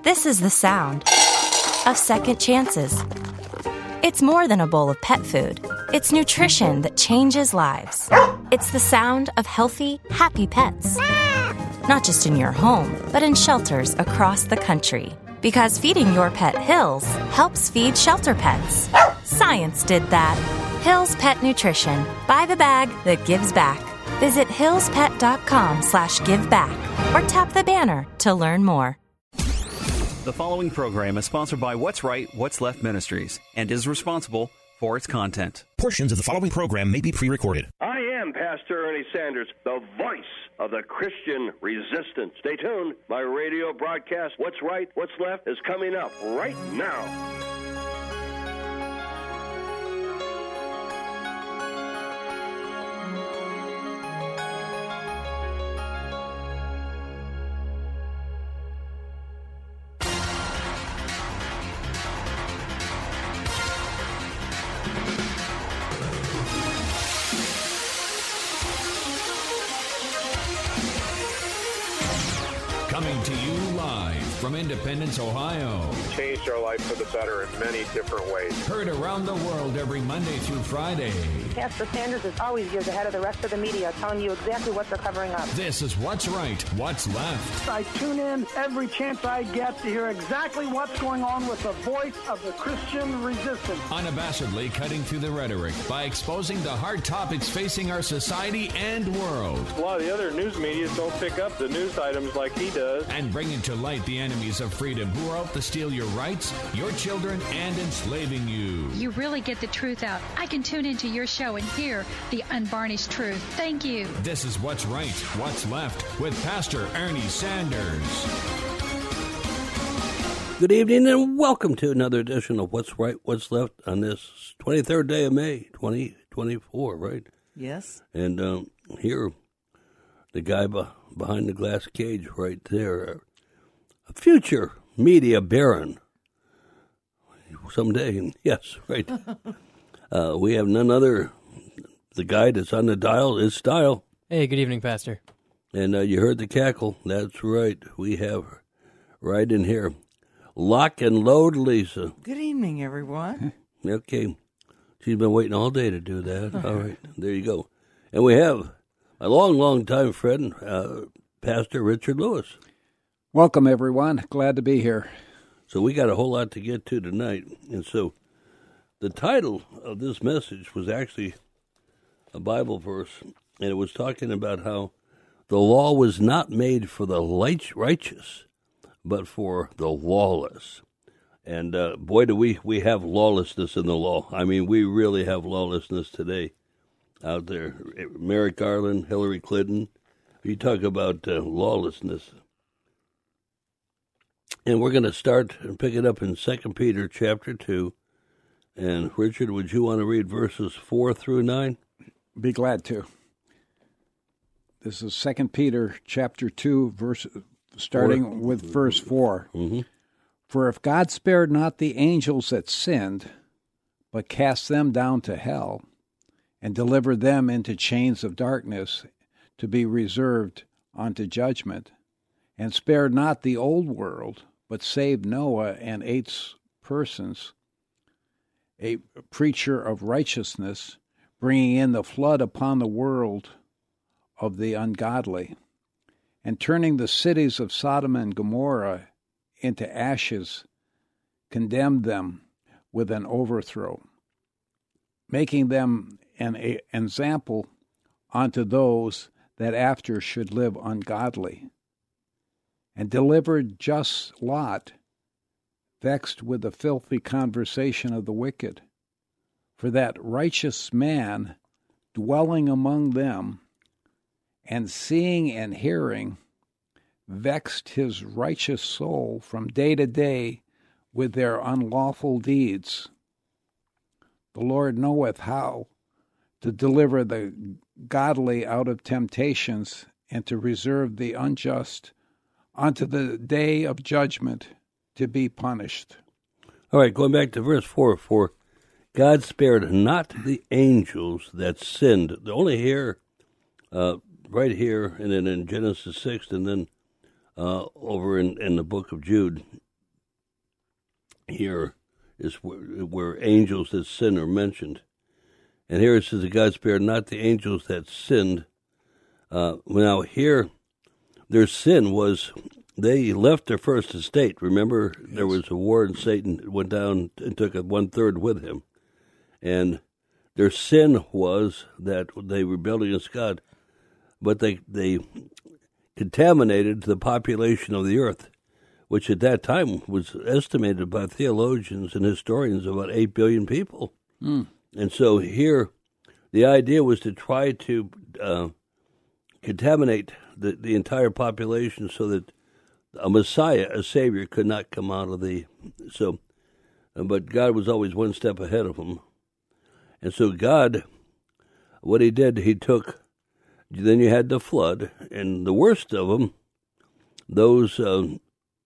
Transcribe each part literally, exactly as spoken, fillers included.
This is the sound of second chances. It's more than a bowl of pet food. It's nutrition that changes lives. It's the sound of healthy, happy pets. Not just in your home, but in shelters across the country. Because feeding your pet Hills helps feed shelter pets. Science did that. Hills Pet Nutrition. Buy the bag that gives back. Visit hillspet.com slash give back or tap the banner to learn more. The following program is sponsored by What's Right, What's Left Ministries and is responsible for its content. Portions of the following program may be pre-recorded. I am Pastor Ernie Sanders, the voice of the Christian resistance. Stay tuned. My radio broadcast, What's Right, What's Left, is coming up right now. Coming to you live from Independence, Ohio. Changed our life for the better in many different ways. Heard around the world every Monday through Friday. Pastor Sanders is always years ahead of the rest of the media, telling you exactly what they're covering up. This is What's Right, What's Left. I tune in every chance I get to hear exactly what's going on with the voice of the Christian resistance. Unabashedly cutting through the rhetoric by exposing the hard topics facing our society and world. A lot of the other news media don't pick up the news items like he does. And bringing to light the enemies of freedom who are out to steal your rights, your children, and enslaving you. You really get the truth out. I can tune into your show and hear the unvarnished truth. Thank you. This is What's Right, What's Left with Pastor Ernie Sanders. Good evening and welcome to another edition of What's Right, What's Left on this twenty-third day of May, twenty twenty-four, right? Yes. And um, here, the guy be- behind the glass cage right there, a future media baron. Someday, yes, right. uh, we have none other, the guy that's on the dial is Style. Hey, good evening, Pastor. And uh, you heard the cackle. That's right. We have right in here. Lock and load, Lisa. Good evening, everyone. Okay. She's been waiting all day to do that. All right. There you go. And we have a long, long time friend, uh, Pastor Richard Lewis. Welcome, everyone. Glad to be here. So we got a whole lot to get to tonight. And so the title of this message was actually a Bible verse, and it was talking about how the law was not made for the righteous, but for the lawless. And uh, boy, do we, we have lawlessness in the law. I mean, we really have lawlessness today out there. Merrick Garland, Hillary Clinton, you talk about uh, lawlessness. And we're going to start and pick it up in Second Peter chapter two. And Richard, would you want to read verses four through nine? Be glad to. This is Second Peter chapter two, verse starting four. with verse four. Mm-hmm. For if God spared not the angels that sinned, but cast them down to hell, and delivered them into chains of darkness to be reserved unto judgment, and spared not the old world, but saved Noah and eight persons, a preacher of righteousness, bringing in the flood upon the world of the ungodly, and turning the cities of Sodom and Gomorrah into ashes, condemned them with an overthrow, making them an a, example unto those that after should live ungodly, and delivered just Lot, vexed with the filthy conversation of the wicked. For that righteous man, dwelling among them, and seeing and hearing, vexed his righteous soul from day to day with their unlawful deeds. The Lord knoweth how to deliver the godly out of temptations, and to reserve the unjust unto the day of judgment to be punished. All right, going back to verse four, for God spared not the angels that sinned. Only here, uh, right here, and then in Genesis six, and then uh, over in, in the book of Jude, here is where, where angels that sin are mentioned. And here it says that God spared not the angels that sinned. Uh, now here, their sin was they left their first estate. Remember, yes. There was a war and Satan went down and took one-third with him. And their sin was that they rebelled against God, but they they contaminated the population of the earth, which at that time was estimated by theologians and historians about eight billion people. Mm. And so here, the idea was to try to uh, contaminate the, the entire population so that a Messiah, a Savior, could not come out of the... So, but God was always one step ahead of them. And so God, what he did, he took... Then you had the flood, and the worst of them, those... Uh,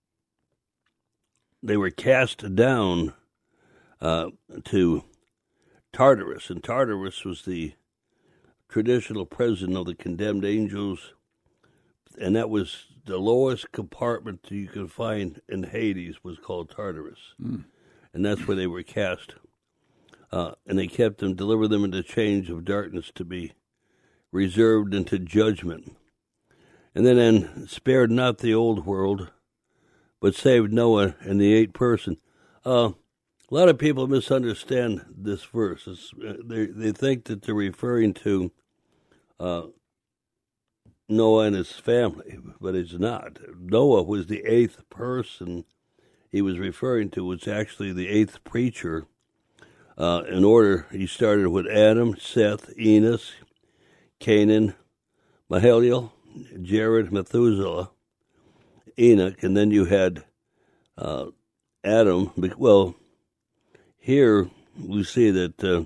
they were cast down uh, to Tartarus, and Tartarus was the traditional prison of the condemned angels, and that was the lowest compartment you could find in Hades was called Tartarus, mm. and that's where they were cast. Uh, and they kept them, delivered them into chains of darkness to be reserved into judgment. And then, and spared not the old world, but saved Noah and the eight person. Uh, a lot of people misunderstand this verse. It's, they they think that they're referring to uh, Noah and his family, but it's not. Noah was the eighth person he was referring to. Was actually the eighth preacher. Uh, in order, he started with Adam, Seth, Enos, Canaan, Mahalalel, Jared, Methuselah, Enoch, and then you had uh, Adam. Well, here we see that uh,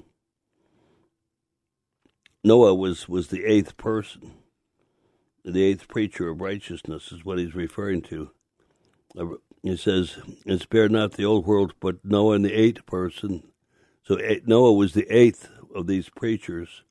Noah was, was the eighth person. The eighth preacher of righteousness is what he's referring to. Uh, he says, and spared not the old world, but Noah and the eighth person. So eight, Noah was the eighth of these preachers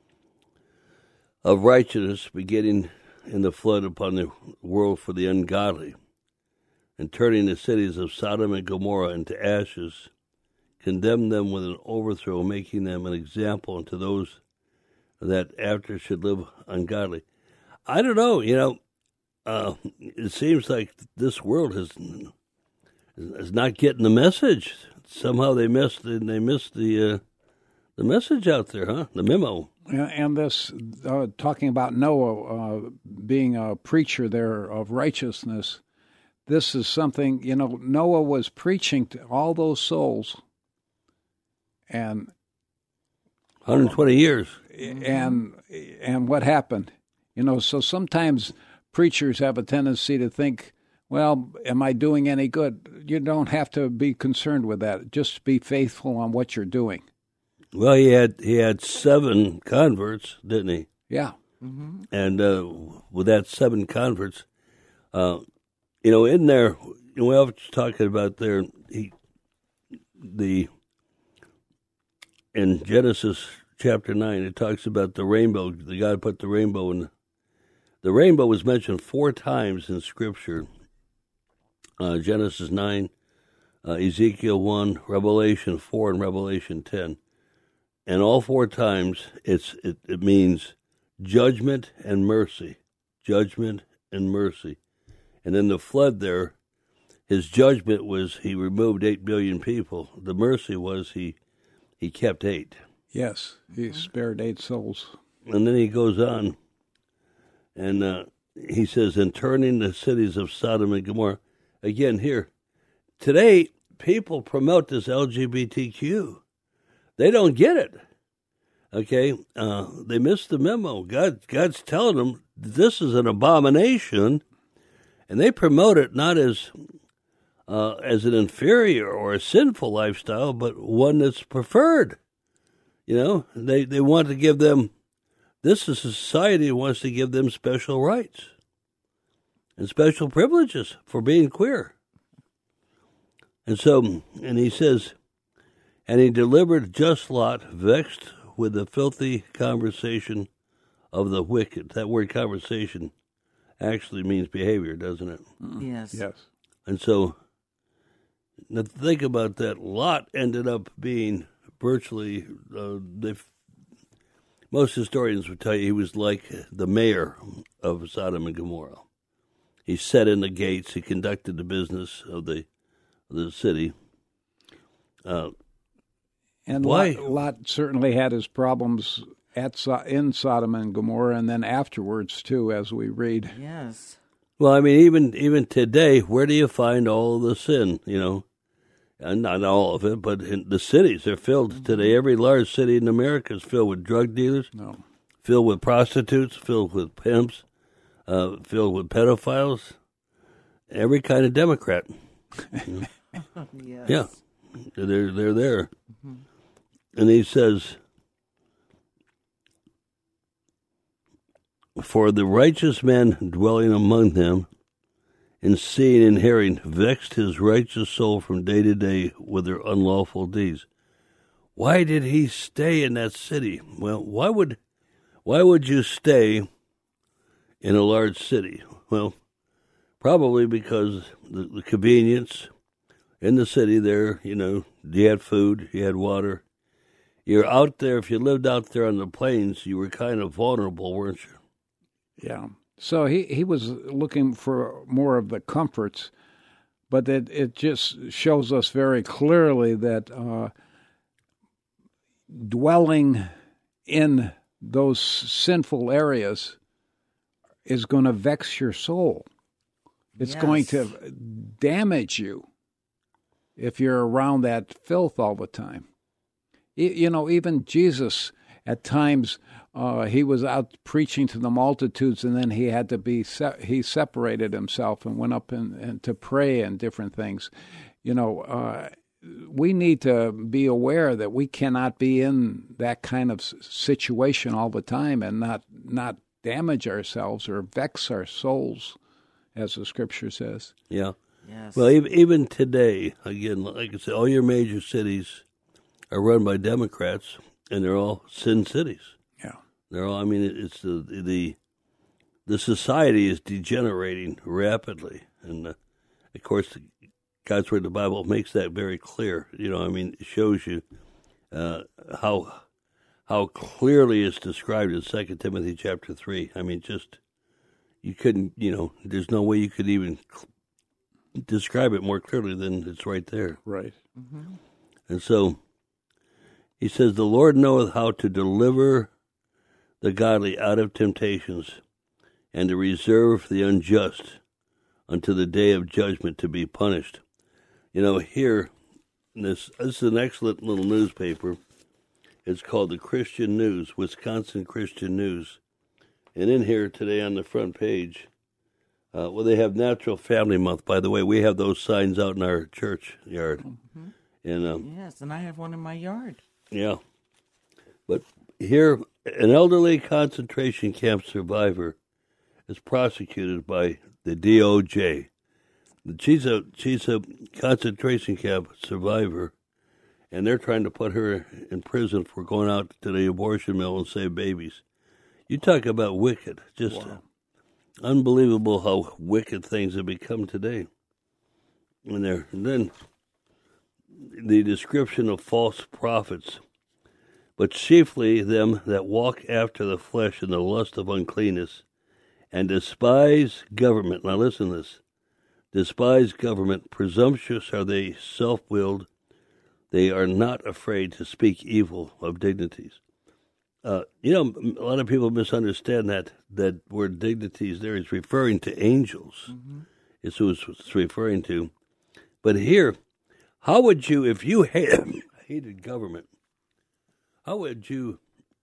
of righteousness, beginning in the flood upon the world for the ungodly, and turning the cities of Sodom and Gomorrah into ashes, condemned them with an overthrow, making them an example unto those that after should live ungodly. I don't know, you know, uh, it seems like this world is, is not getting the message. Somehow they missed they missed the uh, the message out there, huh? The memo. And this, uh, talking about Noah uh, being a preacher there of righteousness, this is something, you know, Noah was preaching to all those souls. And one hundred twenty years. And, and what happened? You know, so sometimes preachers have a tendency to think, well, am I doing any good? You don't have to be concerned with that. Just be faithful on what you're doing. Well, he had he had seven converts, didn't he? Yeah. Mm-hmm. And uh, with that seven converts, uh, you know, in there, you know, we were talking about there, he, the in Genesis chapter nine, it talks about the rainbow. The God put the rainbow in. The rainbow was mentioned four times in Scripture. Uh, Genesis nine, uh, Ezekiel one, Revelation four, and Revelation ten. And all four times it's it, it means judgment and mercy. Judgment and mercy. And in the flood there, his judgment was he removed eight billion people. The mercy was he he kept eight. Yes, he spared eight souls. And then he goes on, and uh, he says, in turning the cities of Sodom and Gomorrah. Again, here, today, people promote this L G B T Q. They don't get it, okay? Uh, they missed the memo. God, God's telling them this is an abomination, and they promote it not as uh, as an inferior or a sinful lifestyle, but one that's preferred. You know, they, they want to give them, this is a society that wants to give them special rights and special privileges for being queer. And so, and he says, and he delivered just Lot, vexed with the filthy conversation of the wicked. That word conversation actually means behavior, doesn't it? Yes. Yes. And so Now think about that. Lot ended up being virtually, uh, they, most historians would tell you he was like the mayor of Sodom and Gomorrah. He set in the gates. He conducted the business of the of the city. Uh, and why? Lot, Lot certainly had his problems at so- in Sodom and Gomorrah, and then afterwards too, as we read. Yes. Well, I mean, even even today, where do you find all the sin? You know, and not all of it, but in the cities are filled mm-hmm. today. Every large city in America is filled with drug dealers, no. filled with prostitutes, filled with pimps, uh, filled with pedophiles. Every kind of Democrat. You know? Yes. Yeah, they're they're there, mm-hmm. and he says, "For the righteous man dwelling among them, and seeing and hearing, vexed his righteous soul from day to day with their unlawful deeds." Why did he stay in that city? Well, why would why would you stay in a large city? Well, probably because the, the convenience in the city there, you know, you had food, you had water. You're out there, if you lived out there on the plains, you were kind of vulnerable, weren't you? Yeah. So he, he was looking for more of the comforts, but it, it just shows us very clearly that uh, dwelling in those sinful areas is going to vex your soul. It's yes. going to damage you if you're around that filth all the time. You know, even Jesus, at times, uh, he was out preaching to the multitudes, and then he had to be, se- he separated himself and went up and, and to pray and different things. You know, uh, we need to be aware that we cannot be in that kind of situation all the time and not not damage ourselves or vex our souls, as the Scripture says. Yeah. Yes. Well, even, even today, again, like I said, all your major cities are run by Democrats, and they're all sin cities. Yeah. They're all. I mean, it's the the the society is degenerating rapidly, and uh, of course, God's word, the Bible, makes that very clear. You know, I mean, it shows you uh, how how clearly it's described in Second Timothy chapter three. I mean, just you couldn't. You know, there's no way you could even describe it more clearly than it's right there. Right. Mm-hmm. And so he says, "The Lord knoweth how to deliver the godly out of temptations, and to reserve the unjust unto the day of judgment to be punished." You know, here, this, this is an excellent little newspaper. It's called the Christian News, Wisconsin Christian News. And in here today on the front page, uh, well, they have Natural Family Month. By the way, we have those signs out in our church yard. Mm-hmm. And um, yes, and I have one in my yard. Yeah. But here, an elderly concentration camp survivor is prosecuted by the D O J. She's a, she's a concentration camp survivor, and they're trying to put her in prison for going out to the abortion mill and save babies. You talk about wicked. Just wow. Unbelievable how wicked things have become today. And, there, and then the description of false prophets, but chiefly them that walk after the flesh in the lust of uncleanness, and despise government. Now listen to this. Despise government. Presumptuous are they, self-willed. They are not afraid to speak evil of dignities. Uh, you know, a lot of people misunderstand that that word dignities there is referring to angels. Mm-hmm. It's who it's referring to. But here, how would you, if you hated, hated government, how would you,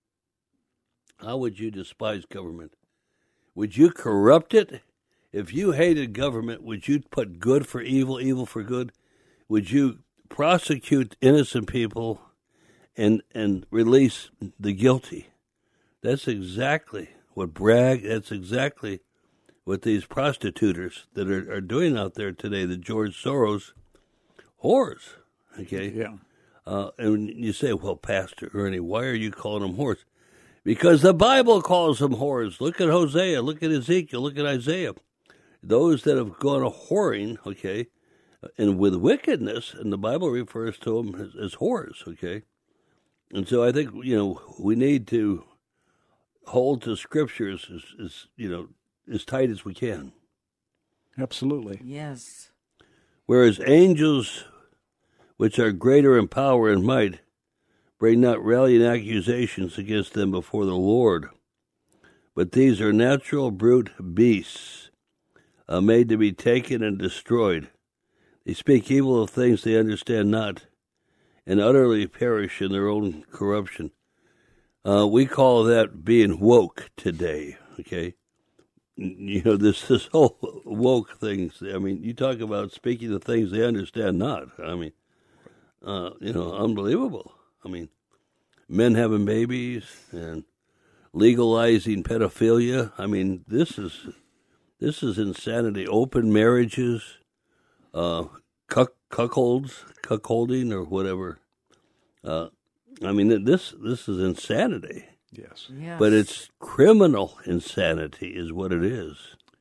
how would you despise government? Would you corrupt it? If you hated government, would you put good for evil, evil for good? Would you prosecute innocent people and and release the guilty? That's exactly what Bragg, that's exactly what these prostituters that are, are doing out there today, the George Soros whores, okay? Yeah. Uh, and you say, well, Pastor Ernie, why are you calling them whores? Because the Bible calls them whores. Look at Hosea, look at Ezekiel, look at Isaiah. Those that have gone a whoring, okay, and with wickedness, and the Bible refers to them as, as whores, okay? And so I think, you know, we need to hold to scriptures as, as you know, as tight as we can. Absolutely. Yes. Whereas angels, which are greater in power and might, bring not rallying accusations against them before the Lord, but these are natural brute beasts, uh, made to be taken and destroyed. They speak evil of things they understand not, and utterly perish in their own corruption. Uh, we call that being woke today, okay? You know, this this whole woke thing, I mean, you talk about speaking of things they understand not. I mean, uh, you know, unbelievable. I mean, men having babies and legalizing pedophilia. I mean, this is this is insanity. Open marriages, uh, cuck, cuckolds, cuckolding or whatever. Uh, I mean, this this is insanity. Yes. yes. But it's criminal insanity is what it is.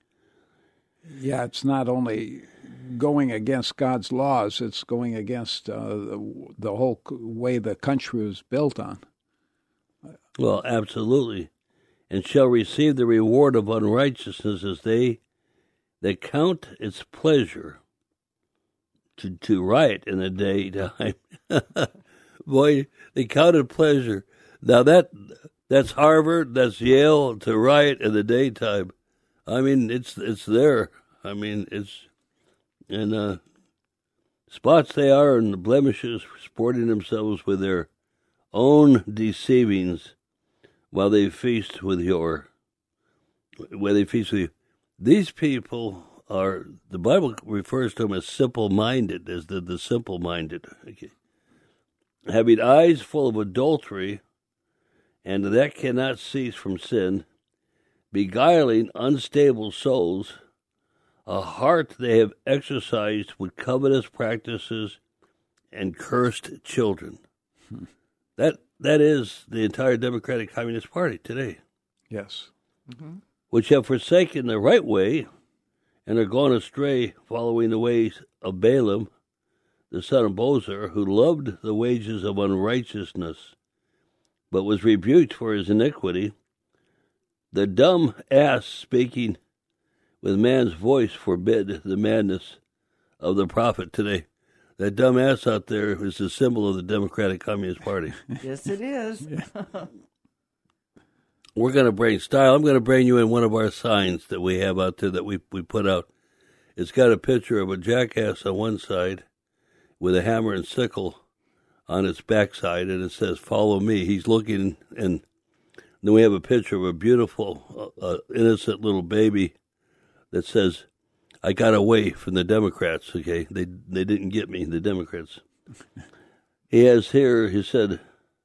Yeah, it's not only going against God's laws, it's going against uh, the, the whole way the country was built on. Well, absolutely. And shall receive the reward of unrighteousness as they that count its pleasure to, to riot in the daytime. Boy, they counted pleasure. Now that that's Harvard, that's Yale, to riot in the daytime. I mean, it's it's there. I mean, it's and uh, spots they are and the blemishes, sporting themselves with their own deceivings, while they feast with your, where they feast with you. These people are, the Bible refers to them as simple-minded, as the, the simple-minded. Okay. Having eyes full of adultery, and that cannot cease from sin, beguiling unstable souls, a heart they have exercised with covetous practices and cursed children. Hmm. That that is the entire Democratic Communist Party today. Yes. Mm-hmm. Which have forsaken the right way and are gone astray, following the ways of Balaam, the son of Bosor, who loved the wages of unrighteousness, but was rebuked for his iniquity. The dumb ass speaking with man's voice forbid the madness of the prophet today. That dumb ass out there is the symbol of the Democratic Communist Party. Yes, it is. We're going to bring style. I'm going to bring you in one of our signs that we have out there that we we put out. It's got a picture of a jackass on one side with a hammer and sickle on its backside, and it says, "Follow me." He's looking, and then we have a picture of a beautiful, uh, uh, innocent little baby that says, "I got away from the Democrats." Okay, they they didn't get me, the Democrats. He has here, he said,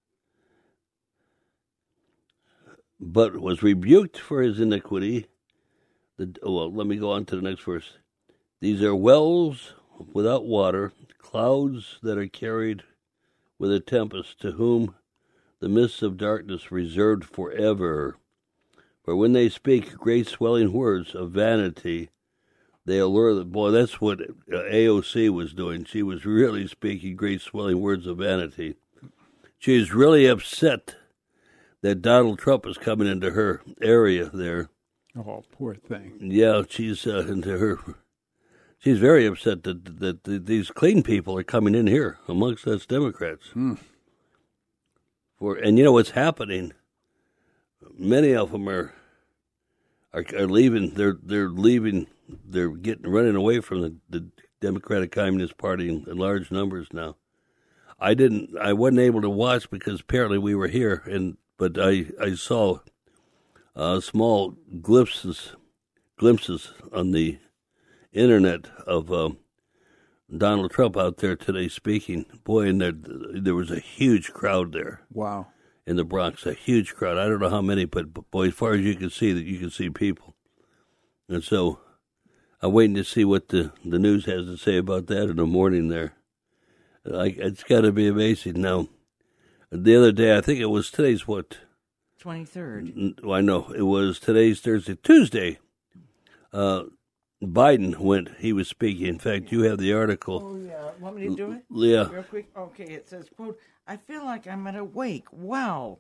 but was rebuked for his iniquity. The, oh, well, let me go on to the next verse. These are wells without water, clouds that are carried with a tempest, to whom the mists of darkness reserved forever. For when they speak great swelling words of vanity, they allure the boy. That's what A O C was doing. She was really speaking great swelling words of vanity. She is really upset that Donald Trump is coming into her area there. Oh, poor thing. Yeah, she's uh, into her. She's very upset that, that that these clean people are coming in here amongst us Democrats. Hmm. For and you know what's happening. Many of them are are, are leaving. They're they're leaving. They're getting running away from the, the Democratic Communist Party in, in large numbers now. I didn't. I wasn't able to watch because apparently we were here, and but I I saw uh, small glimpses glimpses on the internet of uh, Donald Trump out there today speaking. Boy, and there there was a huge crowd there. Wow. In the Bronx, a huge crowd. I don't know how many, but, but boy, as far as you can see, that you can see people. And so I'm waiting to see what the, the news has to say about that in the morning there. Like, it's got to be amazing. Now, the other day, I think it was today's what? twenty-third. I know. It was today's Thursday. Tuesday. Uh, Biden went, he was speaking. In fact, you have the article. Oh, yeah. Want me to do it? Yeah. Real quick? Okay, it says, quote, I feel like I'm at a wake. Wow.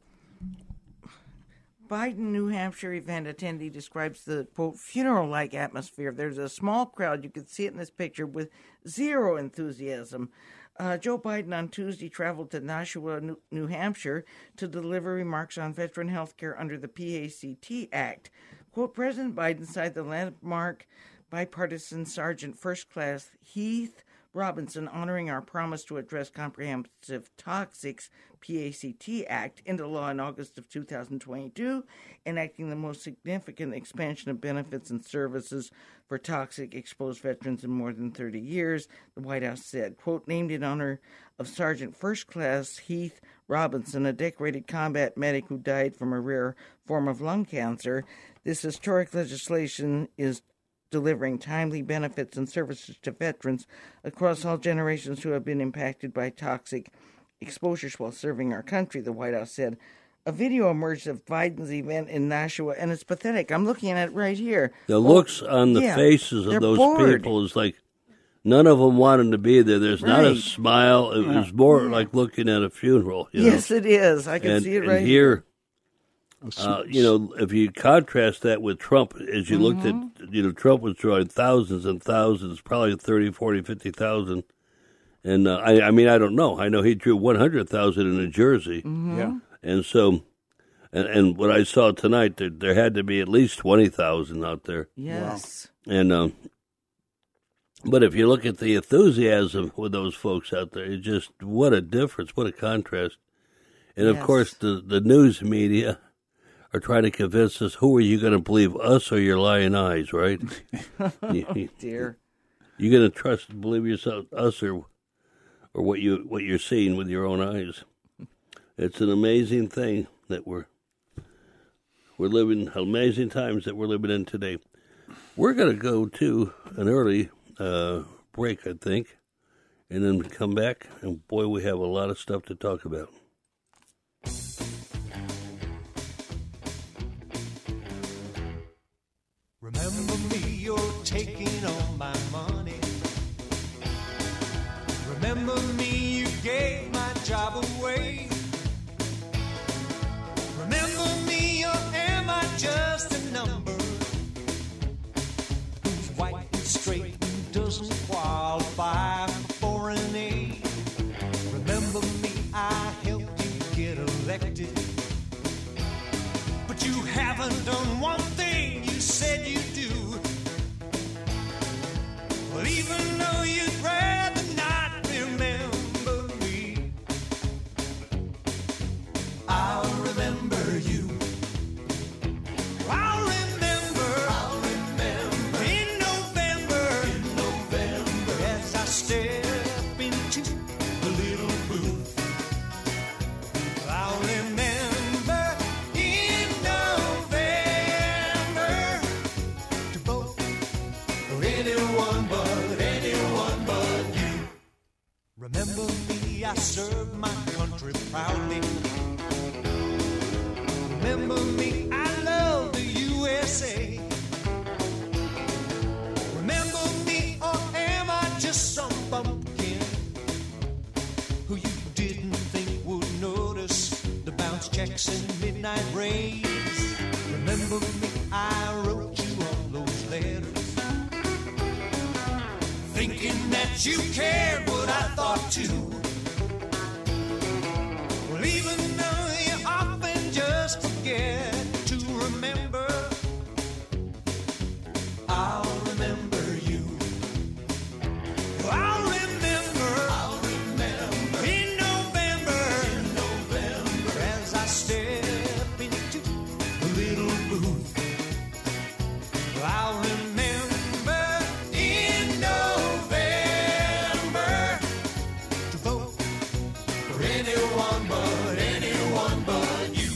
Biden, New Hampshire event attendee describes the, quote, funeral-like atmosphere. There's a small crowd, you can see it in this picture, with zero enthusiasm. Uh, Joe Biden on Tuesday traveled to Nashua, New, New Hampshire to deliver remarks on veteran health care under the P A C T Act. Quote, President Biden signed the landmark bipartisan Sergeant First Class Heath Robinson honoring our promise to address comprehensive toxics P A C T Act into law in August of two thousand twenty-two, enacting the most significant expansion of benefits and services for toxic exposed veterans in more than thirty years, the White House said. Quote, named in honor of Sergeant First Class Heath Robinson, a decorated combat medic who died from a rare form of lung cancer, this historic legislation is delivering timely benefits and services to veterans across all generations who have been impacted by toxic exposures while serving our country, the White House said. A video emerged of Biden's event in Nashua, and it's pathetic. I'm looking at it right here. The oh, looks on the yeah, faces of those bored. people is like none of them wanted to be there. There's right. not a smile. It yeah. was more yeah. like looking at a funeral. You yes, know? it is. I can and, see it and right here. here. Uh, you know, if you contrast that with Trump, as you mm-hmm. looked at, you know, Trump was drawing thousands and thousands, probably thirty, forty, fifty thousand. And uh, I, I mean, I don't know. I know he drew one hundred thousand in New Jersey. Mm-hmm. Yeah. And so, and, and what I saw tonight, there, there had to be at least twenty thousand out there. Yes. Wow. And, um, but if you look at the enthusiasm with those folks out there, it just, what a difference, what a contrast. And yes. of course, the, the news media are trying to convince us, who are you going to believe, us or your lying eyes, right? Oh, dear. You're going to trust, believe yourself, us or or what, you, what you're seeing with your own eyes. It's an amazing thing that we're, we're living, amazing times that we're living in today. We're going to go to an early uh, break, I think, and then come back, and boy, we have a lot of stuff to talk about. Remember me, you're taking all my money. Remember me, you gave my job away. Remember me, or am I just a number who's white and straight and doesn't qualify for foreign aid? Remember me, I helped you get elected, but you haven't done one thing you said you do. Well, even though you'd rather not remember me, I'll remember you. I'll remember, I'll remember in November, in November, as I step into the little booth. I'll remember in November to vote for anyone but, anyone but you. Remember me, I served my country proudly. Remember me, I love the U S A. Remember me, or am I just some bumpkin who you didn't think would notice the bounce checks and midnight rays? Remember me, I wrote you all those letters, thinking that you cared what I thought too. Well, even though you often just forget to remember, I'll remember you. I'll remember, I'll remember in November, in November, as I step into the little booth. I'll remember in November to vote for anyone but, anyone but you.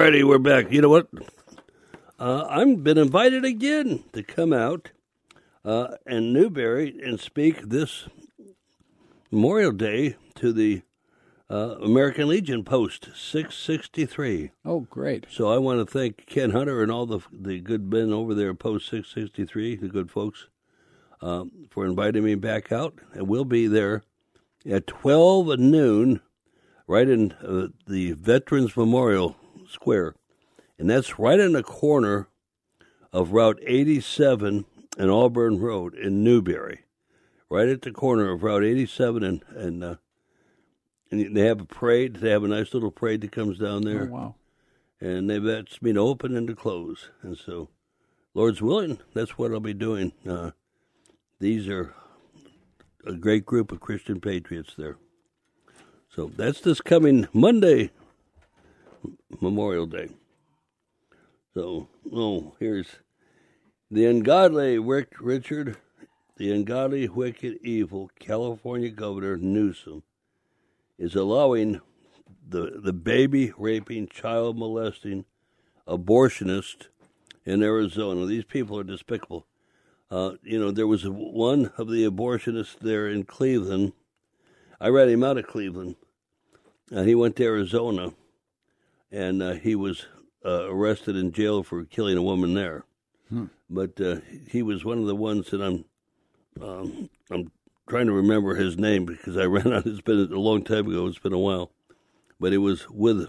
righty, we're back. You know what? Uh, I've been invited again to come out uh, in Newberry and speak this Memorial Day to the uh, American Legion Post six sixty-three. Oh, great. So I want to thank Ken Hunter and all the the good men over there at Post six sixty-three, the good folks, uh, for inviting me back out. And we'll be there at twelve noon, right in uh, the Veterans Memorial Square. And that's right in the corner of Route eighty-seven and Auburn Road in Newberry. Right at the corner of Route eighty-seven and, and, uh, and they have a parade. They have a nice little parade that comes down there. Oh, wow. And they've asked me to open and to close. And so, Lord's willing, that's what I'll be doing. Uh, these are a great group of Christian patriots there. So that's this coming Monday, Memorial Day. So, oh, here's the ungodly, Rick Richard, the ungodly, wicked, evil California Governor Newsom is allowing the the baby raping, child molesting, abortionist in Arizona. These people are despicable. Uh, you know, there was a, one of the abortionists there in Cleveland. I read him out of Cleveland, and he went to Arizona, and uh, he was uh, arrested in jail for killing a woman there. Hmm. But uh, he was one of the ones that I'm um, I'm trying to remember his name because I ran out. It's been a long time ago. It's been a while, but it was with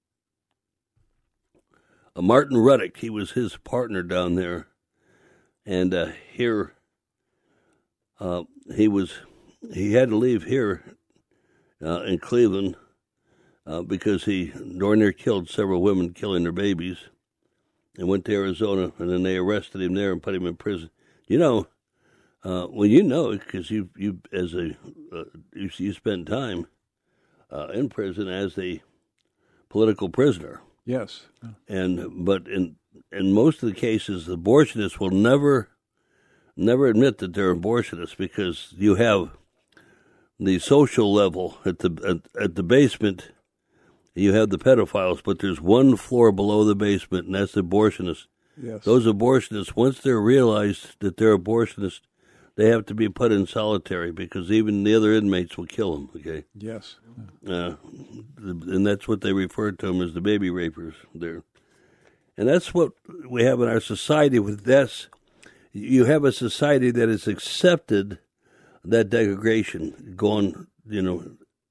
uh, Martin Ruddick. He was his partner down there, and uh, here uh, he was. He had to leave here uh, in Cleveland uh, because he darn near killed several women, killing their babies, and went to Arizona, and then they arrested him there and put him in prison. You know, uh, well, you know, because you you as a uh, you, you spent time uh, in prison as a political prisoner. Yes, and but in in most of the cases, the abortionists will never never admit that they're abortionists because you have the social level at the at, at the basement. You have the pedophiles, but there's one floor below the basement, and that's the abortionists. Yes. Those abortionists, once they're realized that they're abortionists, they have to be put in solitary because even the other inmates will kill them. Okay. Yes. Uh, and that's what they refer to them as the baby rapers there. And that's what we have in our society with this. You have a society that has accepted that degradation going, you know,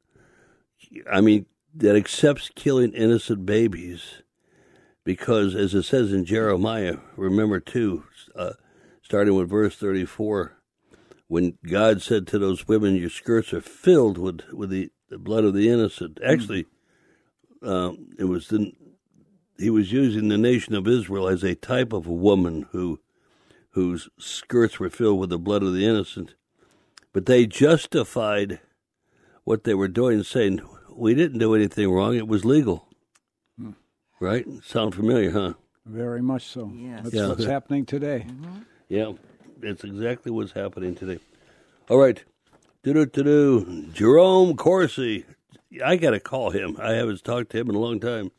I mean, that accepts killing innocent babies because, as it says in Jeremiah, remember too, uh, starting with verse thirty-four, when God said to those women, your skirts are filled with, with the, the blood of the innocent. Actually, um, it was the, he was using the nation of Israel as a type of a woman who whose skirts were filled with the blood of the innocent. But they justified what they were doing, saying, we didn't do anything wrong. It was legal. Hmm. Right? Sound familiar, huh? Very much so. Yes. That's Yeah. what's happening today. Mm-hmm. Yeah, it's exactly what's happening today. All right. Do-do-do-do. Jerome Corsi. I got to call him. I haven't talked to him in a long time.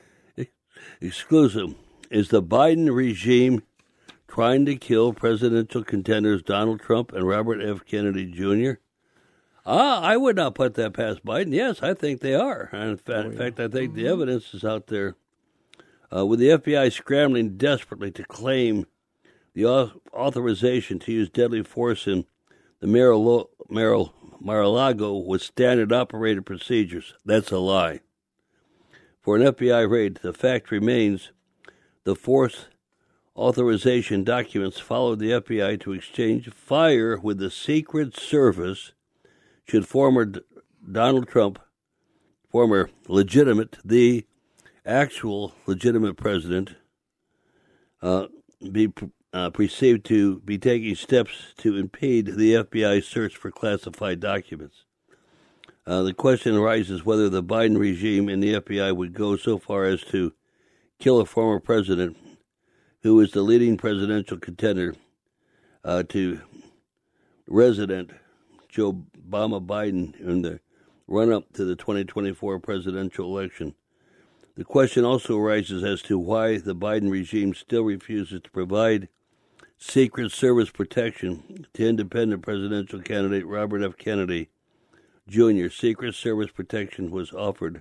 Exclusive. Is the Biden regime trying to kill presidential contenders Donald Trump and Robert F. Kennedy Junior? Ah, I would not put that past Biden. Yes, I think they are. And in fact, oh, yeah. in fact I think mm-hmm. the evidence is out there. Uh, with the F B I scrambling desperately to claim the authorization to use deadly force in the Mar-a-Lago Mar- Mar-a-Lago with standard operated procedures. That's a lie. For an F B I raid, the fact remains the force authorization documents followed the F B I to exchange fire with the Secret Service should former D- Donald Trump, former legitimate, the actual legitimate president, uh, be uh, perceived to be taking steps to impede the F B I's search for classified documents. Uh, the question arises whether the Biden regime and the F B I would go so far as to kill a former president who is the leading presidential contender uh, to resident Joe Obama Biden in the run-up to the twenty twenty-four presidential election. The question also arises as to why the Biden regime still refuses to provide Secret Service protection to independent presidential candidate Robert F. Kennedy, Junior Secret Service protection was offered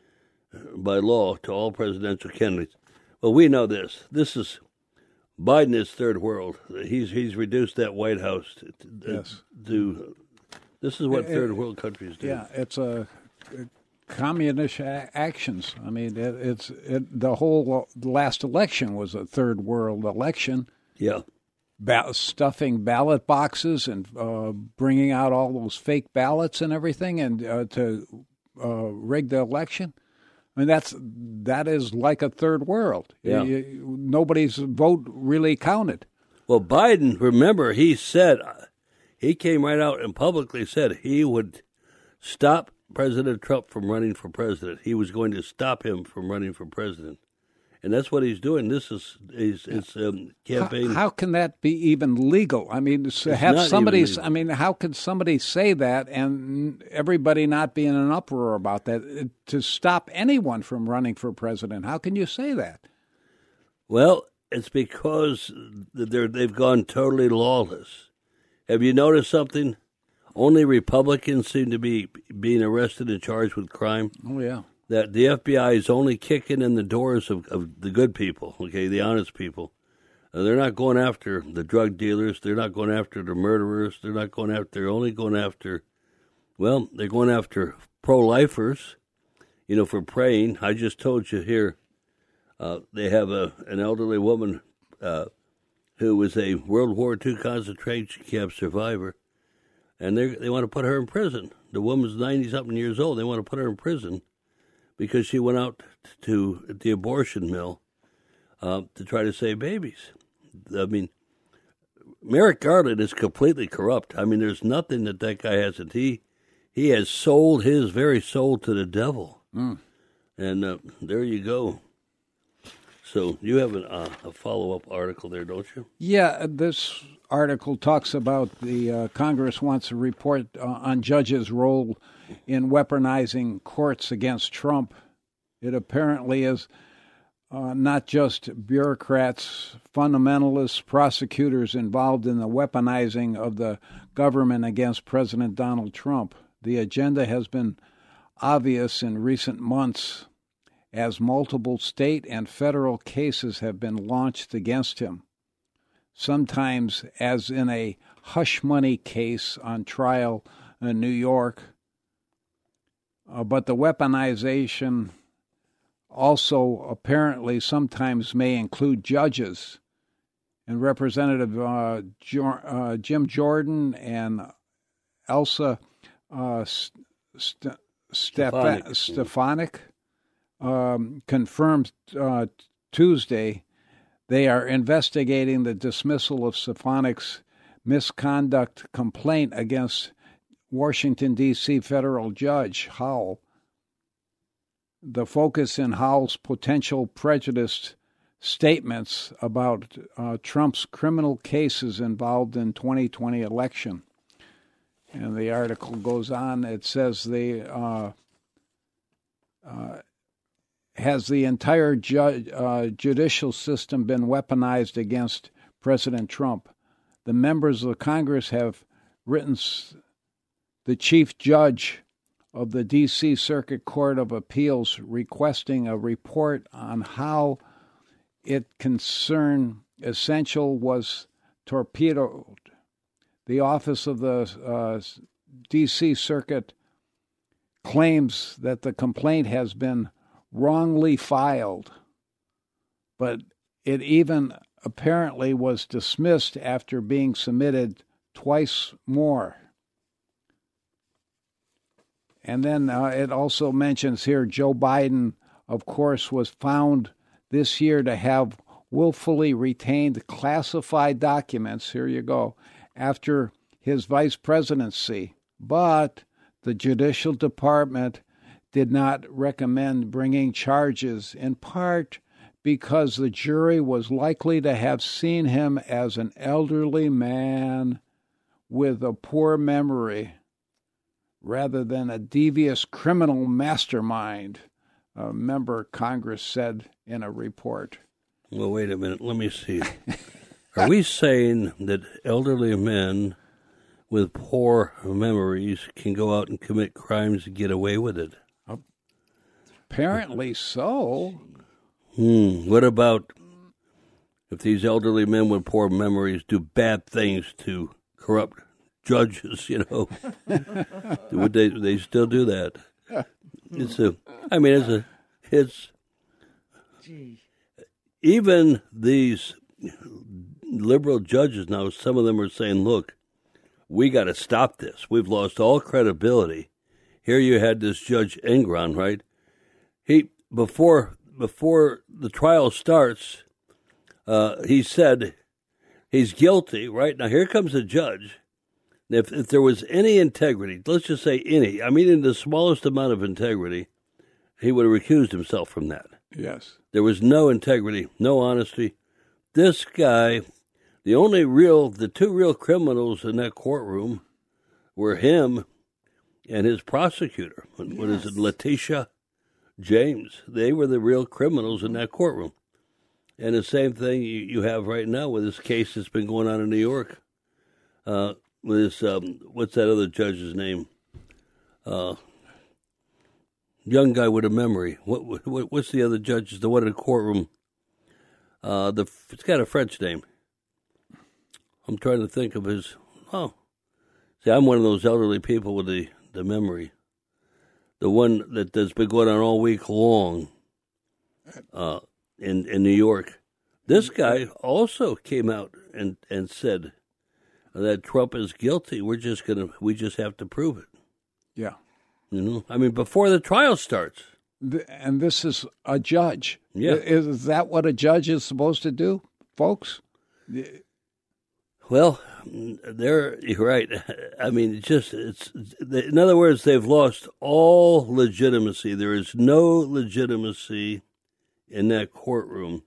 by law to all presidential candidates. Well, we know this. This is Biden is third world. He's he's reduced that White House to, to, yes. to this is what it, third world countries do. Yeah, it's a, a communist a- actions. I mean, it, it's it, the whole last election was a third world election. Yeah. Ba- stuffing ballot boxes and uh, bringing out all those fake ballots and everything, and uh, to uh, rig the election. I mean, that's that is like a third world. Yeah. You, nobody's vote really counted. Well, Biden, remember, he said he came right out and publicly said he would stop President Trump from running for president. He was going to stop him from running for president. And that's what he's doing. This is his, his um, campaign. How, how can that be even legal? I mean, to have somebody. I mean, how can somebody say that and everybody not be in an uproar about that to stop anyone from running for president? How can you say that? Well, it's because they're they've gone totally lawless. Have you noticed something? Only Republicans seem to be being arrested and charged with crime. Oh yeah. That the F B I is only kicking in the doors of, of the good people, okay, the honest people. Uh, they're not going after the drug dealers. They're not going after the murderers. They're not going after, they're only going after, well, they're going after pro-lifers, you know, for praying. I just told you here, uh, they have a an elderly woman uh, who was a World War Two concentration camp survivor, and they they want to put her in prison. The woman's ninety-something years old. They want to put her in prison because she went out to the abortion mill uh, to try to save babies. I mean, Merrick Garland is completely corrupt. I mean, there's nothing that that guy hasn't. He, he has sold his very soul to the devil. Mm. And uh, there you go. So you have an, uh, a follow-up article there, don't you? Yeah, this article talks about the uh, Congress wants a report uh, on judges' role in weaponizing courts against Trump. It apparently is uh, not just bureaucrats, fundamentalists, prosecutors involved in the weaponizing of the government against President Donald Trump. The agenda has been obvious in recent months as multiple state and federal cases have been launched against him, sometimes as in a hush money case on trial in New York. Uh, but the weaponization also apparently sometimes may include judges. And Representative uh, jo- uh, Jim Jordan and Elsa uh, St- Stefanik, Stefanik um, confirmed uh, Tuesday they are investigating the dismissal of Stefanik's misconduct complaint against Washington, D C federal judge Howell. The focus in Howell's potential prejudiced statements about uh, Trump's criminal cases involved in twenty twenty election. And the article goes on. It says the uh, uh, has the entire ju- uh, judicial system been weaponized against President Trump? The members of the Congress have written s- the chief judge of the D C Circuit Court of Appeals requesting a report on how it concern essential was torpedoed. The office of the uh, D C Circuit claims that the complaint has been wrongly filed, but it even apparently was dismissed after being submitted twice more. And then uh, it also mentions here Joe Biden, of course, was found this year to have willfully retained classified documents, here you go, after his vice presidency. But the Judicial Department did not recommend bringing charges, in part because the jury was likely to have seen him as an elderly man with a poor memory rather than a devious criminal mastermind. a member of Congress said in a report. Well, wait a minute. Let me see. Are we saying that elderly men with poor memories can go out and commit crimes and get away with it? Apparently so. Hmm. What about if these elderly men with poor memories do bad things to corrupt judges, you know? Would they they still do that? It's a, I mean, it's a, it's, Gee. Even these liberal judges now, some of them are saying, look, we got to stop this. We've lost all credibility. Here you had this Judge Engron, right? He, before, before the trial starts, uh, he said he's guilty, right? Now here comes a judge. If, if there was any integrity, let's just say any, I mean in the smallest amount of integrity, he would have recused himself from that. Yes. There was no integrity, no honesty. This guy, the only real, the two real criminals in that courtroom were him and his prosecutor. What, yes. what is it, Letitia James? They were the real criminals in that courtroom. And the same thing you, you have right now with this case that's been going on in New York. Uh, with this, um, what's that other judge's name? Uh, young guy with a memory. What, what what's the other judge? The one in the courtroom. Uh, the it's got a French name. I'm trying to think of his. Oh, see, I'm one of those elderly people with the, the memory. The one that that's been going on all week long. Uh, in in New York, this guy also came out and, and said that Trump is guilty. We're just gonna we just have to prove it. Yeah. You know, I mean, before the trial starts. And this is a judge. Yeah. Is that what a judge is supposed to do, folks? Well, they're you're right. I mean, it's just it's. In other words, they've lost all legitimacy. There is no legitimacy in that courtroom,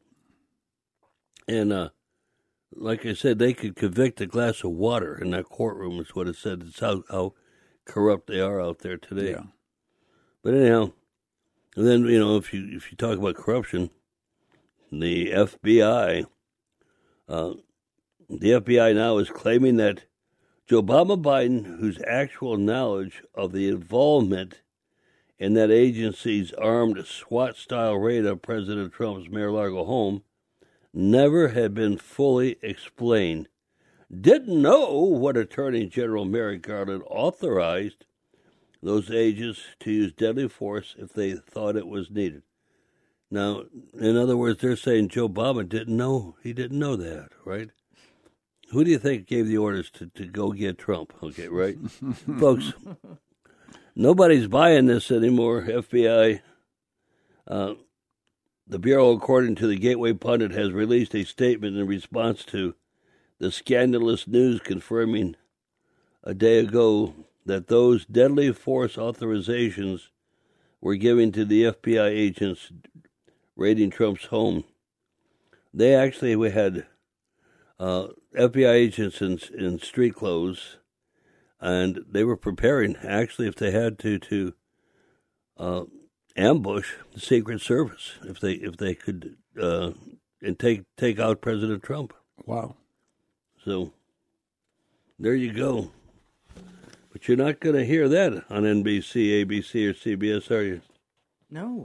and uh, like I said, they could convict a glass of water in that courtroom. Is what it said. It's how how corrupt they are out there today. Yeah. But anyhow, and then you know if you if you talk about corruption, the F B I, uh, the F B I now is claiming that Joe Obama Biden, whose actual knowledge of the involvement in that agency's armed SWAT-style raid on President Trump's Mar-a-Lago home, never had been fully explained. Didn't know what Attorney General Merrick Garland authorized those agents to use deadly force if they thought it was needed. Now, in other words, they're saying Joe Obama didn't know. He didn't know that, right? Who do you think gave the orders to, to go get Trump? Okay, right? Folks, nobody's buying this anymore, F B I. Uh, the Bureau, according to the Gateway Pundit, has released a statement in response to the scandalous news confirming a day ago that those deadly force authorizations were given to the F B I agents raiding Trump's home. They actually had uh, F B I agents in, in street clothes, and they were preparing, actually, if they had to, to uh, ambush the Secret Service if they if they could uh, and take take out President Trump. Wow! So there you go. But you're not going to hear that on N B C, A B C, or C B S, are you? No.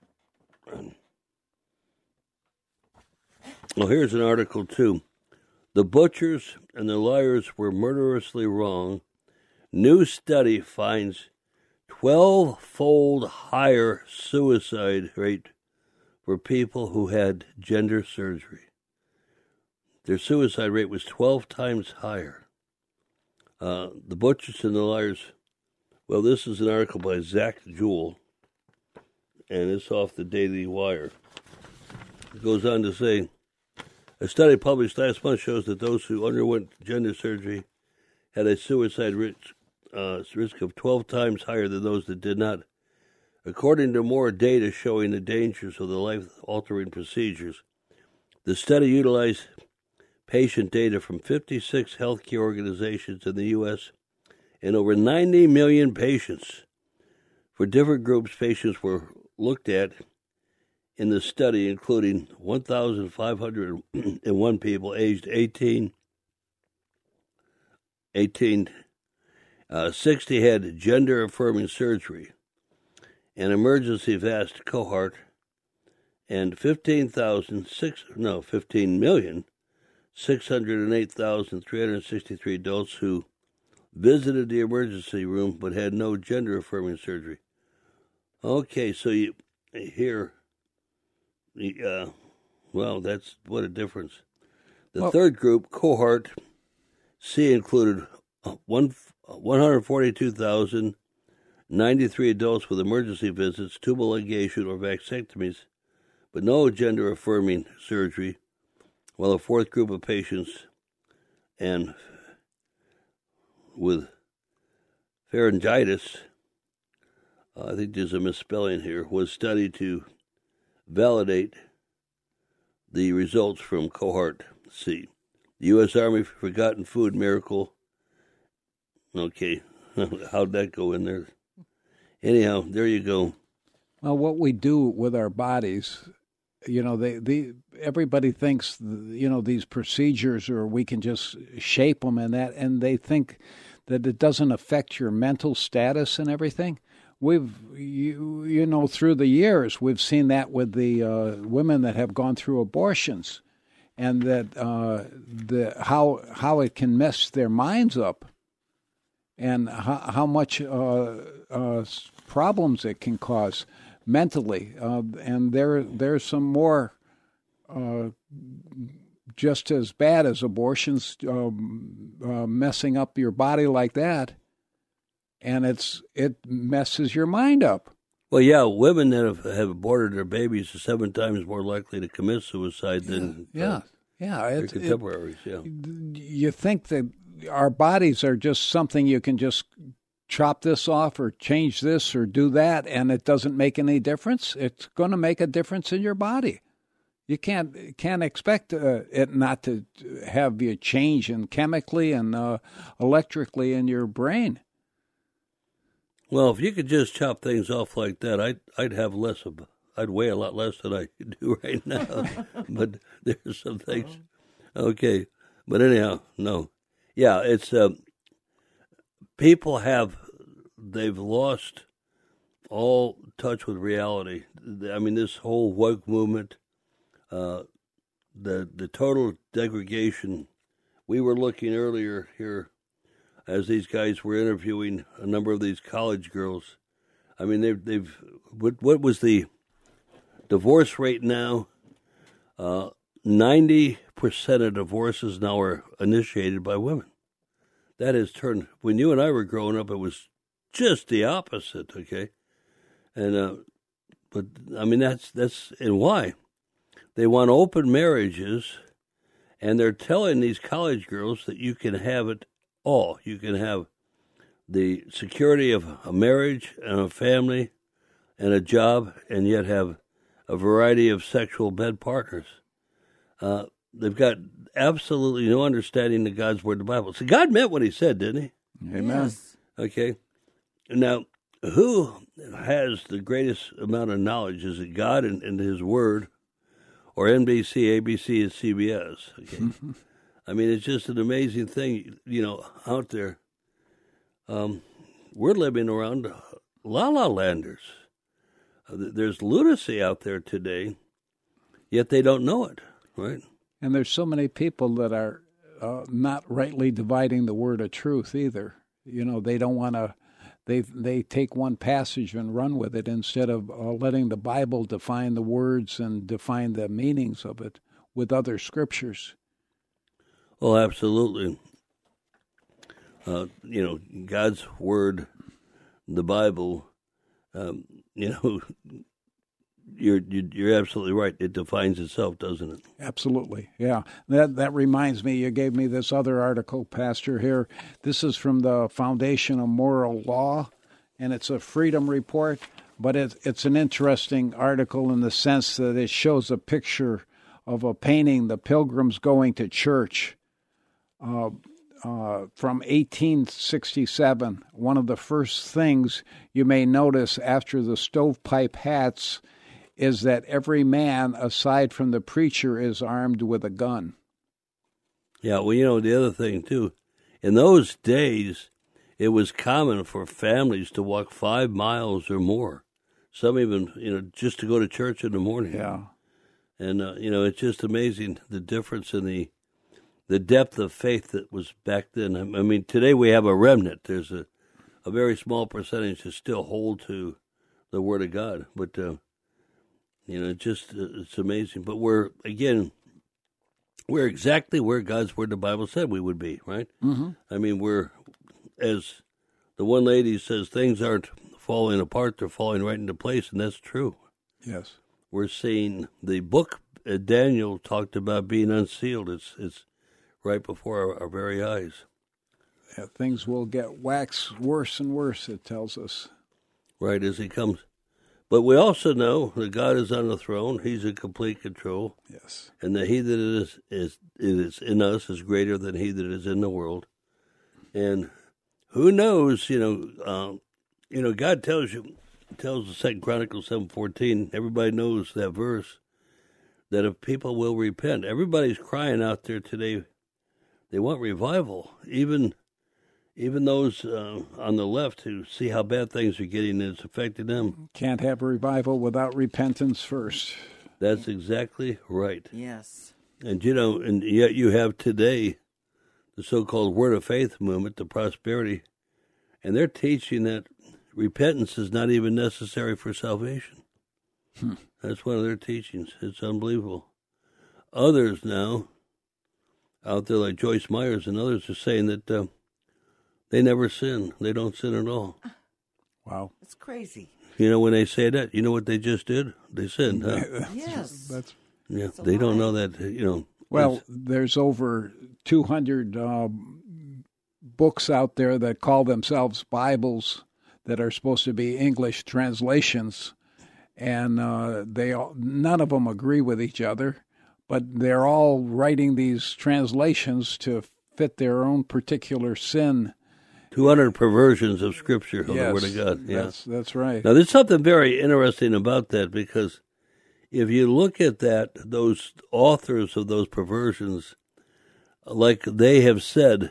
Well, here's an article too. The butchers and the liars were murderously wrong. New study finds twelve-fold higher suicide rate for people who had gender surgery. Their suicide rate was twelve times higher. Uh, the butchers and the liars. Well, this is an article by Zach Jewell, and it's off the Daily Wire. It goes on to say, a study published last month shows that those who underwent gender surgery had a suicide risk, uh, risk of twelve times higher than those that did not. According to more data showing the dangers of the life-altering procedures, the study utilized patient data from fifty-six healthcare organizations in the U S and over ninety million patients. For different groups, patients were looked at in the study, including one thousand five hundred one people aged eighteen, eighteen uh, sixty had gender-affirming surgery, an emergency vast cohort, and fifteen thousand six no fifteen million six hundred eight thousand three hundred sixty-three adults who visited the emergency room but had no gender-affirming surgery. Okay, so you hear, uh, well, that's what a difference. The well, third group, cohort C, included one one hundred forty-two thousand ninety-three adults with emergency visits, tubal ligation, or vasectomies, but no gender-affirming surgery, while a fourth group of patients and with pharyngitis, uh, I think there's a misspelling here, was studied to validate the results from cohort C. The U S Army Forgotten Food Miracle. Okay, how'd that go in there? Anyhow, there you go. Well, what we do with our bodies, you know, they, they everybody thinks, you know, these procedures, or we can just shape them and that, and they think that it doesn't affect your mental status and everything. We've, you, you know, through the years, we've seen that with the uh, women that have gone through abortions, and that uh, the how how it can mess their minds up, and how, how much uh, uh, problems it can cause mentally. Uh, and there there's some more uh, just as bad as abortions, um, uh, messing up your body like that. And it's it messes your mind up. Well, yeah, women that have, have aborted their babies are seven times more likely to commit suicide than yeah, uh, yeah, their it, contemporaries. It, yeah, you think that our bodies are just something you can just chop this off or change this or do that, and it doesn't make any difference. It's going to make a difference in your body. You can't can't expect uh, it not to have you change in chemically and uh, electrically in your brain. Well, if you could just chop things off like that, I'd I'd have less of, I'd weigh a lot less than I do right now. But there's some things, okay. But anyhow, no, yeah, it's uh, people have they've lost all touch with reality. I mean, this whole woke movement, uh, the the total degradation. We were looking earlier here, as these guys were interviewing a number of these college girls. I mean, they've, they've what, what was the divorce rate now? Uh, ninety percent of divorces now are initiated by women. That has turned, when you and I were growing up, it was just the opposite, okay? And, uh, but, I mean, that's, that's, and why? They want open marriages, and they're telling these college girls that you can have it all. You can have the security of a marriage and a family and a job, and yet have a variety of sexual bed partners. Uh, they've got absolutely no understanding of God's word, the Bible. So God meant what he said, didn't he? Amen. Yes. Okay. Now, who has the greatest amount of knowledge? Is it God and, and his word, or N B C, A B C, and C B S? Okay. I mean, it's just an amazing thing, you know, out there. Um, we're living around la-la landers. Uh, there's lunacy out there today, yet they don't know it, right? And there's so many people that are uh, not rightly dividing the word of truth either. You know, they don't want to, they they take one passage and run with it instead of uh, letting the Bible define the words and define the meanings of it with other scriptures. Oh, absolutely. Uh, you know, God's word, the Bible, um, you know, you're you're absolutely right. It defines itself, doesn't it? Absolutely, yeah. That that reminds me, you gave me this other article, Pastor, here. This is from the Foundation of Moral Law, and it's a Freedom Report, but it, it's an interesting article in the sense that it shows a picture of a painting, the Pilgrims Going to Church. Uh, uh, from eighteen sixty-seven, one of the first things you may notice after the stovepipe hats is that every man, aside from the preacher, is armed with a gun. Yeah, well, you know, the other thing, too, in those days, it was common for families to walk five miles or more. Some even, you know, just to go to church in the morning. Yeah. And, uh, you know, it's just amazing the difference in the the depth of faith that was back then. I mean, today we have a remnant. There's a, a very small percentage that still hold to the Word of God. But, uh, you know, it's just, uh, it's amazing. But we're, again, we're exactly where God's Word, the Bible said we would be, right? Mm-hmm. I mean, we're, as the one lady says, things aren't falling apart, they're falling right into place, and that's true. Yes. We're seeing the book uh, Daniel talked about being unsealed. It's it's right before our, our very eyes. Yeah, things will get wax worse and worse, it tells us. Right, as he comes. But we also know that God is on the throne. He's in complete control. Yes. And that he that is, is, is in us is greater than he that is in the world. And who knows, you know, um, you know, God tells you, tells the Second Chronicles seven fourteen, everybody knows that verse, that if people will repent, everybody's crying out there today, they want revival. Even even those uh, on the left who see how bad things are getting and it's affecting them. Can't have a revival without repentance first. That's exactly right. Yes. And, you know, and yet you have today the so-called Word of Faith movement, the prosperity, and they're teaching that repentance is not even necessary for salvation. Hmm. That's one of their teachings. It's unbelievable. Others now, out there like Joyce Myers and others, are saying that uh, they never sin. They don't sin at all. Wow. It's crazy. You know, when they say that, you know what they just did? They sinned, huh? Yes. That's, yeah, they don't know that, you know. Well, there's over two hundred uh, books out there that call themselves Bibles that are supposed to be English translations, and uh, they all, none of them agree with each other, but they're all writing these translations to fit their own particular sin. two hundred perversions of Scripture, of yes, the Word of God. Yeah. That's, that's right. Now, there's something very interesting about that, because if you look at that, those authors of those perversions, like they have said,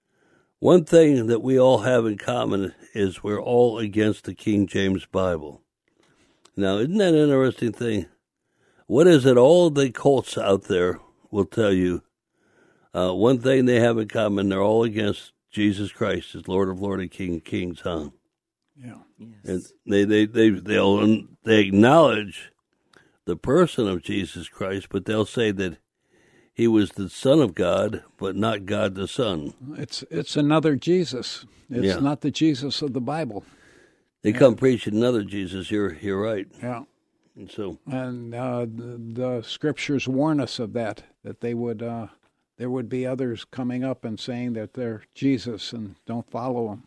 one thing that we all have in common is we're all against the King James Bible. Now, isn't that an interesting thing? What is it? All the cults out there will tell you uh, one thing they have in common, they're all against Jesus Christ as Lord of Lords and King of Kings, huh? Yeah. Yes. And they, they, they, they'll, they acknowledge the person of Jesus Christ, but they'll say that he was the Son of God, but not God the Son. It's it's another Jesus. It's Yeah. not the Jesus of the Bible. They Yeah. come preaching another Jesus. You're you're right. Yeah. And so, And uh, the, the scriptures warn us of that, that they would uh, there would be others coming up and saying that they're Jesus and don't follow him.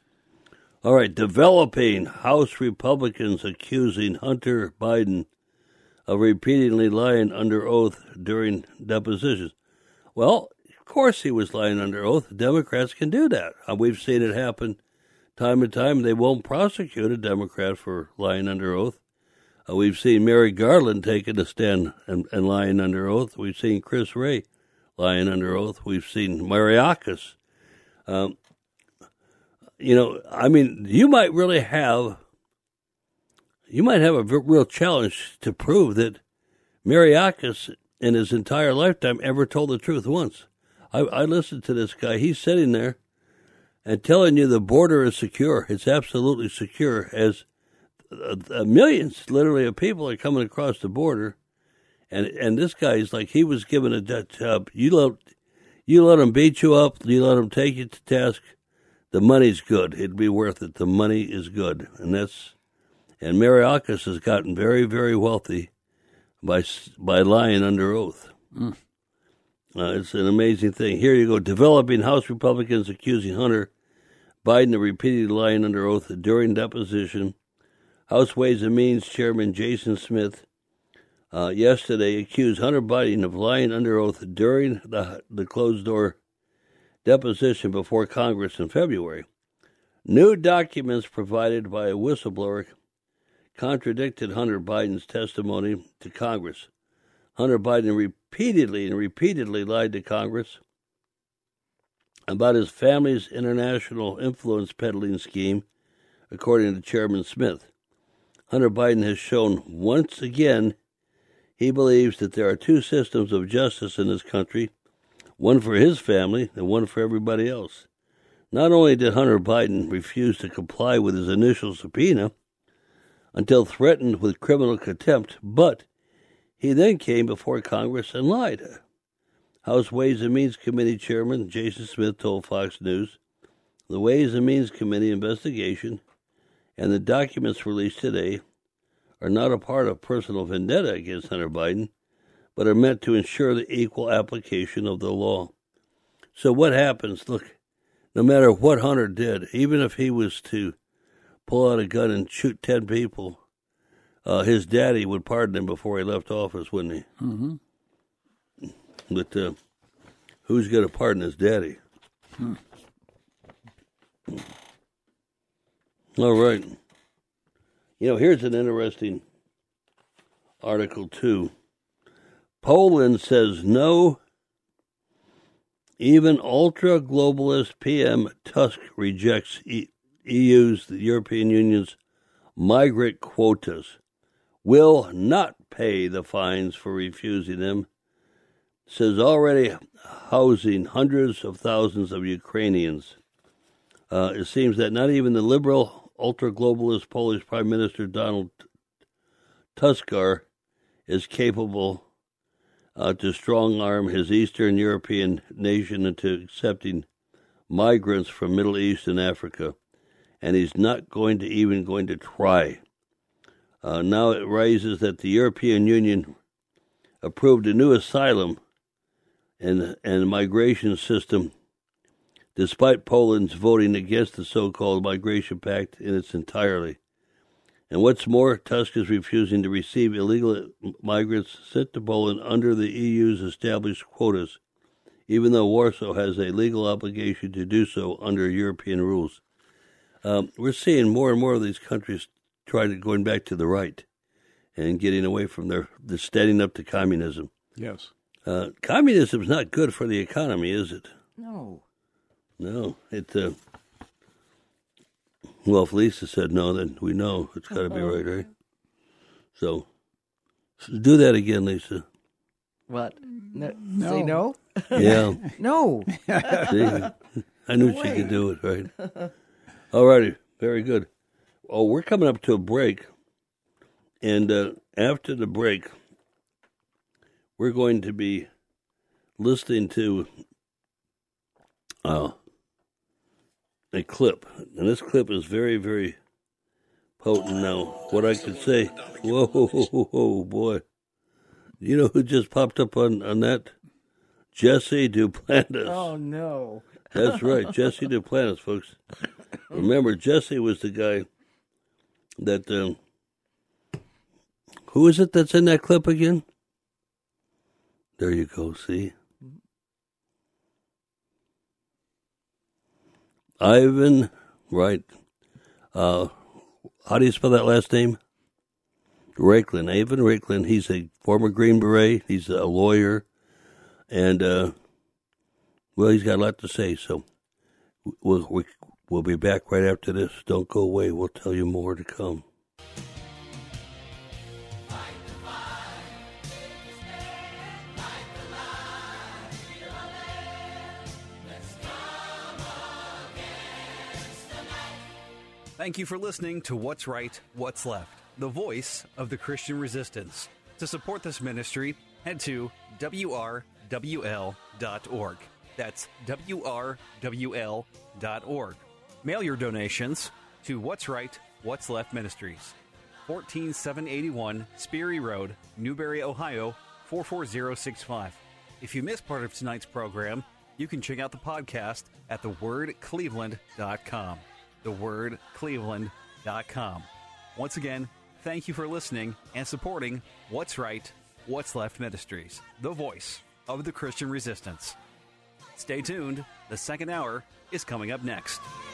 all right, developing House Republicans accusing Hunter Biden of repeatedly lying under oath during depositions. Well, of course he was lying under oath. Democrats can do that. Uh, We've seen it happen time and time. They won't prosecute a Democrat for lying under oath. Uh, we've seen Mary Garland taking a stand and, and lying under oath. We've seen Chris Wray lying under oath. We've seen Mariakis. Um, you know, I mean, you might really have, you might have a v- real challenge to prove that Mariakis in his entire lifetime ever told the truth once. I, I listened to this guy. He's sitting there and telling you the border is secure. It's absolutely secure, as uh, uh, millions, literally, of people are coming across the border. And and this guy is like, he was given a job. You let, you let him beat you up. You let him take you to task. The money's good. It'd be worth it. The money is good. And that's, and Mariakis has gotten very, very wealthy by by lying under oath. Mm. Uh, it's an amazing thing. Here you go. Developing House Republicans accusing Hunter Biden of repeatedly lying under oath during deposition. House Ways and Means Chairman Jason Smith uh, yesterday accused Hunter Biden of lying under oath during the the closed-door deposition before Congress in February. New documents provided by a whistleblower contradicted Hunter Biden's testimony to Congress. Hunter Biden repeatedly and repeatedly lied to Congress about his family's international influence peddling scheme, according to Chairman Smith. Hunter Biden has shown once again he believes that there are two systems of justice in this country, one for his family and one for everybody else. Not only did Hunter Biden refuse to comply with his initial subpoena until threatened with criminal contempt, but he then came before Congress and lied. House Ways and Means Committee Chairman Jason Smith told Fox News the Ways and Means Committee investigation and the documents released today are not a part of personal vendetta against Hunter Biden, but are meant to ensure the equal application of the law. So what happens? Look, no matter what Hunter did, even if he was to pull out a gun and shoot ten people, uh, his daddy would pardon him before he left office, wouldn't he? Mm-hmm. But uh, who's going to pardon his daddy? Hmm. All right. You know, here's an interesting article, too. Poland says no. Even ultra-globalist P M Tusk rejects E U's, the European Union's, migrant quotas, will not pay the fines for refusing them, says already housing hundreds of thousands of Ukrainians. Uh, it seems that not even the liberal, ultra-globalist Polish Prime Minister Donald Tuskar is capable uh, to strong-arm his Eastern European nation into accepting migrants from Middle East and Africa, and he's not going to even going to try. Uh, now it rises that the European Union approved a new asylum and and migration system, despite Poland's voting against the so-called Migration Pact in its entirety. And what's more, Tusk is refusing to receive illegal migrants sent to Poland under the E U's established quotas, even though Warsaw has a legal obligation to do so under European rules. Um, we're seeing more and more of these countries trying to going back to the right and getting away from their, their standing up to communism. Yes. Uh, communism is not good for the economy, is it? No. No. It. Uh, well, if Lisa said no, then we know it's got to be right, right? So, so, do that again, Lisa. What? No. No. Say no? Yeah. No. See, I knew she could do it, right? All righty. Very good. Oh, we're coming up to a break. And uh, after the break, we're going to be listening to uh, a clip. And this clip is very, very potent now. What I could say, whoa, whoa, whoa, whoa, boy. You know who just popped up on, on that? Jesse Duplantis. Oh, no. That's right, Jesse Duplantis, folks. Remember, Jesse was the guy that... Um, who is it that's in that clip again? There you go, see? Ivan, right. Uh, how do you spell that last name? Raiklin, Ivan Raiklin. He's a former Green Beret. He's a lawyer. And, uh, well, he's got a lot to say, so we'll, we, we'll be back right after this. Don't go away. We'll tell you more to come. Thank you for listening to What's Right, What's Left, the voice of the Christian resistance. To support this ministry, head to W R W L dot org. That's W R W L dot org. Mail your donations to What's Right, What's Left Ministries, fourteen seven eighty-one Speary Road, Newberry, Ohio, four four zero six five. If you missed part of tonight's program, you can check out the podcast at the word cleveland dot com. the word cleveland dot com. Once again, thank you for listening and supporting What's Right, What's Left Ministries, the voice of the Christian resistance. Stay tuned. The second hour is coming up next.